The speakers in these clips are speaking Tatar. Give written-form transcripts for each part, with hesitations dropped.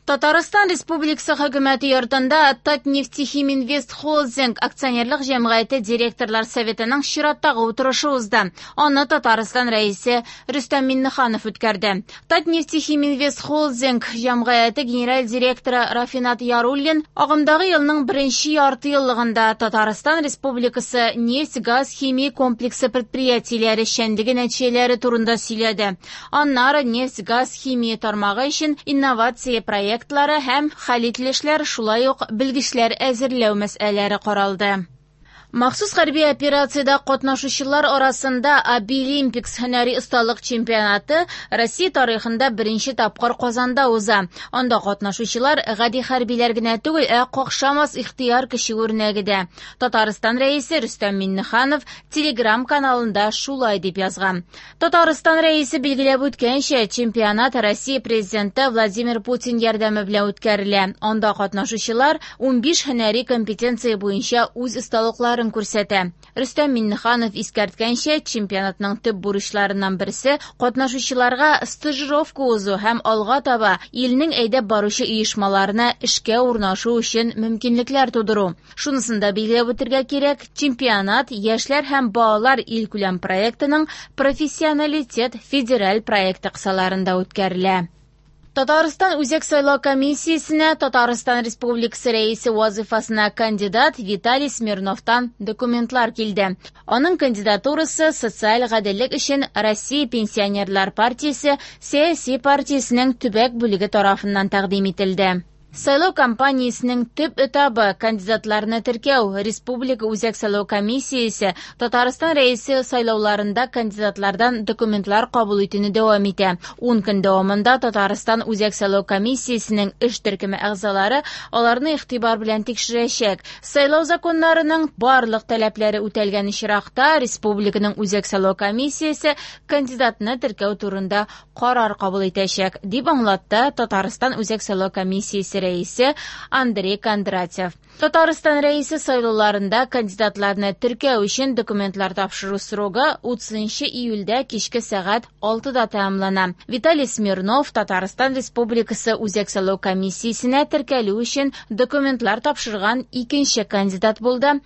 Татарстан Республикасы хөкүмәте йортында Татнефтехиминвест Холдинг акционерлык җәмгыяте директорлар советының чираттагы утырышы узды. Аны Татарстан рәисе Рөстәм Миннеханов үткәрде. Татнефтехиминвест Холдинг җәмгыяте генераль директоры Рафинат Яруллин агымдагы елның беренче ярты еллыгында Татарстан Республикасы нефть-газ химия комплексы предприятиеләре эшчәнлеге нәтиҗәләре турында сөйләде. Аннары нефть-газ химия тармагы өчен инновация проектлары һәм хәл шулай ук белгечләр әзерләү мәсьәләләре каралды. Махсус хәрби операциядә катнашучылар арасында Обилимпикс һөнәри осталык чемпионаты Россия тарихында беренче тапкыр Казанда уза. Анда катнашучылар гади хәрбиләр генә түгел, какшамас ихтыяр кеше үрнәгедә. Татарстан рәисе Рөстәм Миннеханов Telegram каналында шулай дип язган. Татарстан рәисе билгеләп үткәнчә, чемпионат Россия президенты Владимир Путин ярдәме белән үткәрелә. Анда катнашучылар 15 һөнәри компетенция буенча үз осталыкларын күрсәтә. Рөстәм Миннеханов искәрткәнчә, чемпионатның төп бурычларыннан берсе катнашучыларга стажировка узу һәм алга таба илнең әйдәп баручы оешмаларына эшкә урнашу өчен мөмкинлекләр тудыру. Шунысында билгеләп үтәргә кирәк, чемпионат яшьләр һәм балалар илкүләм проектының профессионалитет федераль проекты кысаларында үткәрелә. Татарстан үзәк сайлау комиссиясенә Татарстан Республикасы рәисе вазифасына кандидат Виталий Смирновтан документлар килде. Аның кандидатурасы социаль гаделлек өчен Россия пенсионерлар партиясе сәяси партиясенең төбәк бүлеге тарафыннан тәкъдим ителде. Сайлау кампаниясының төп этабы кандидатларны теркәү. Республика үзәк сайлау комиссиясе Татарстан рәисе сайлауларында кандидатлардан документлар кабул итүне дәвам итә. 10 көн дәвамында Татарстан үзәк сайлау комиссиясенең эш төркеме әгъзалары аларны игътибар белән тикшерәчәк. Сайлау законнарының барлык таләпләре үтәлгән чиракта республиканың үзәк сайлау комиссиясе кандидатны теркәү турында карар кабул итәчәк, дип аңлатты Татарстан үзәк сайлау комиссиясе рәисе Андрей Кондратьев. Татарстан рәисе сайлауларында кандидатларны теркәү өчен документлар тапшыру срогы 30 июльдә кичке сәгать 6-да тәмамлана. Виталий Смирнов Татарстан Республикасы үзәк сайлау комиссиясенә теркәлү өчен документлар тапшырган икенче кандидат булды.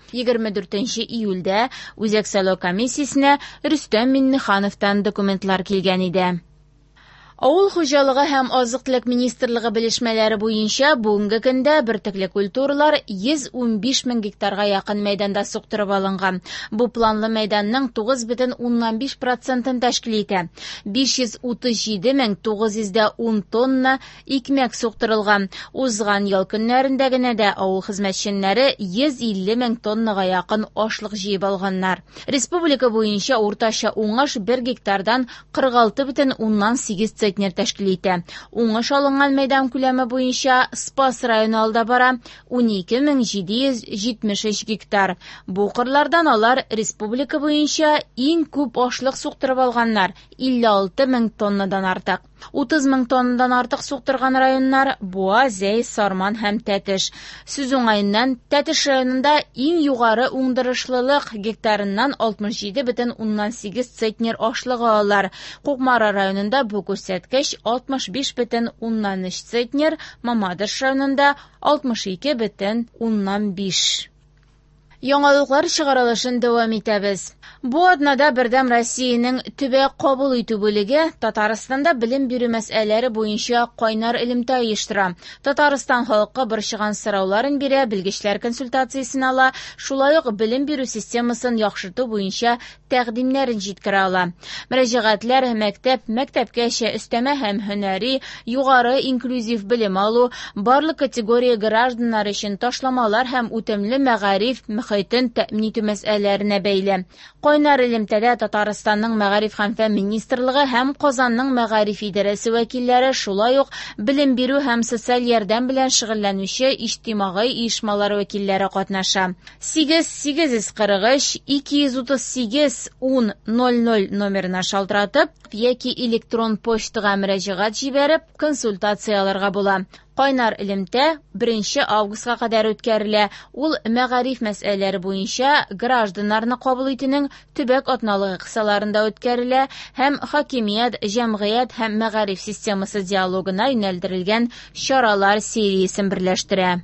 24 июльдә үзәк сайлау комиссиясенә Рөстәм Миннехановтан документлар килгән иде. Авыл хуҗалыгы һәм азык-төлек министрлыгы белешмәләре буенча бүгенге көндә бертөкле культуралар 115 мең гектарга якын мәйданда суктырып алынган. Бу планлы мәйданның 9,5% тәшкил итә. 537,910 тонна икмәк суктырылган. Узган ел көннәрендә генә дә авыл хезмәтчәннәре 150 мең тоннага якын ашлык җыеп алганнар. Республика буенча уртача уңыш 1 гектардан 46,8 центнер тәшкил итә. Уңыш алынган мәйдан күләме буенча Спас районы алда бара, 12773 гектар. Бу кырлардан алар республика буенча иң күп ашлык суктырып алганнар, 56 мең тоннадан артык. 30 мең тоннадан артык суктырган районнар Буа, Зәй, Сарман һәм Тәтеш. Сүз уңаеннан Тәтеш районында иң югары уңдырышлылык гектарыннан 67,8 центнер ашлыгы алар. Кукмара районында бу күрсәткеч 65,3 центнер, Мамадыш районында 62,5. Яңалыклар чыгарылышын дәвам итәбез. Бу атнада бердәм Россиянең төбәк кабул итү бүлеге Татарстанда белем бирү мәсьәләләре буенча кайнар элемтә оештыра. Татарстан халкы борчыган сорауларын бирә, белгечләр консультациясен ала, шулай ук белем бирү системасын яхшырту буенча тәкъдимнәрен җиткерә ала. Мөрәҗәгатьләр мәктәпкәчә өстәмә һәм һөнәри, югары инклюзив белем алу, барлык категория гражданнар өчен ташламалар һәм үтемле мәгариф мөхитен тәэмин итү мәсьәләләренә бәйле. Кайнар элемтәдә Татарстанның Мәгариф һәм фән министрлыгы һәм Казанның Мәгариф идарәсе вәкилләре, шулай ук белем бирү һәм социаль ярдәм белән шөгыльләнүче иҗтимагый оешмалар вәкилләре катнаша. 88-238-1000 номерына шалтыратып яки электрон почтага мөрәҗәгать җибәреп консультацияларга була. Кайнар элемтә 1 августка кадәр үткәрелә. Ул мәгариф мәсьәләләре буенча гражданнарны кабул итүнең төбәк атналыгы кысаларында үткәрелә һәм хакимият, җәмгыять һәм мәгариф системасы диалогына юнәлдерелгән чаралар сериясен берләштерә.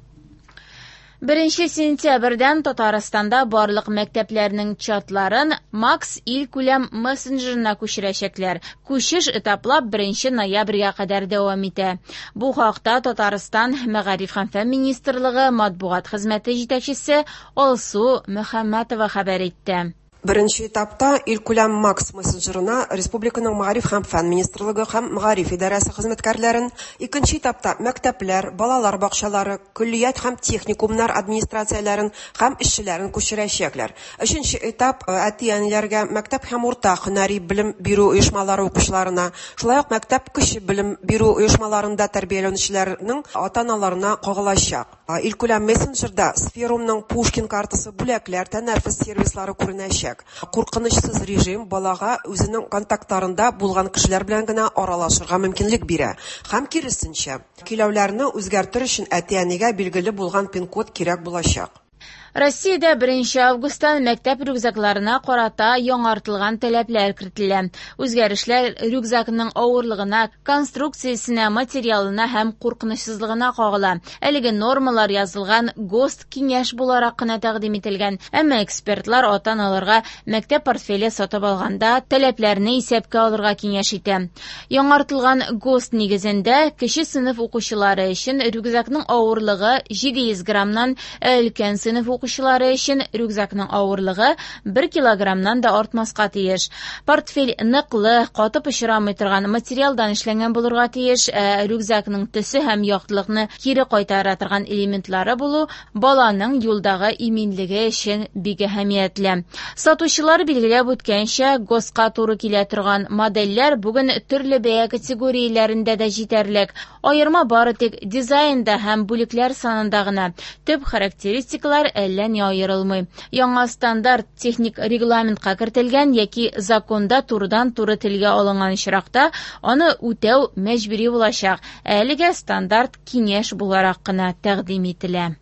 1 сентябрьдән Татарстанда барлык мәктәпләрнең чатларын Макс ил-күләм мессенджерына күчерәчәкләр. Күчеш этаплап 1 ноябрьгә кадәр дәвам итә. Бу хакта Татарстан Мәгариф һәм фән министрлыгы матбугат хезмәте җитәкчесе Алсу Мөхәммәтова хәбәр итте. Беренче этапта ил-күләм Макс мессенджерына республиканың Мәгариф һәм фән министрлыгы һәм Мәгариф идарәсе хезмәткәрләрен, икенче этапта мәктәпләр, балалар бакчалары, күллият һәм техникумнар администрацияләрен һәм эшчеләрен күчерәчәкләр. Өченче этап әти-әниләргә, мәктәп һәм урта һөнәри белем бирү оешмалары укучыларына, шулай ук мәктәп кече белем бирү оешмаларында тәрбияләнүчеләрнең ата-аналарына кагылачак. Ил-күләм мессенджерда Сферумның Пушкин картасы, бүләкләр, тәнәрфес сервислары күренәчәк. Куркынычсыз режим балага үзенең контактларында булган кешеләр белән генә аралашырга мөмкинлек бирә. Һәм киресенчә, киләүләрне үзгәртер өчен әти-әнигә билгеле булган пин-код кирәк булачак. Россиядә 1 августтан мәктәп рюкзакларына карата яңартылган таләпләр кертелә. Үзгәрешләр рюкзакның авырлыгына, конструкциясенә, материалына һәм куркынычсызлыгына кагыла. Әлеге нормалар язылган ГОСТ киңәш буларак кына тәкъдим ителгән. Әмма экспертлар ата-аналарга мәктәп портфеле сатып алганда таләпләрне исәпкә алырга киңәш итә. Яңартылган ГОСТ нигезендә кече сыйныф укучылары өчен рюкзакның авырлыгы 700 граммнан, өлкән сыйныф укучылары өчен рюкзакның авырлыгы 1 килограммнан да артмаска тиеш. Портфель ныклы, катып очрамый торган материалдан эшләнгән булырга тиеш. Рюкзакның төсе һәм яктылыкны кире кайтара торган элементлары булу баланың юлдагы иминлеге өчен бик әһәмиятле. Сатучылар билгеләп үткәнчә, ГОСТка туры килә торган модельләр бүген төрле бәя категорияләрендә дә җитәрлек. Аерма бары тик дизайнда һәм бүлекләр санында гына. Төп характеристикалар әллә ни аерылмый. Яңа стандарт техник регламентка кертелгән яки законда турыдан-туры телгә алынган очракта аны үтәү мәҗбүри булачак. Әлегә стандарт киңәш буларак кына тәкъдим ителә.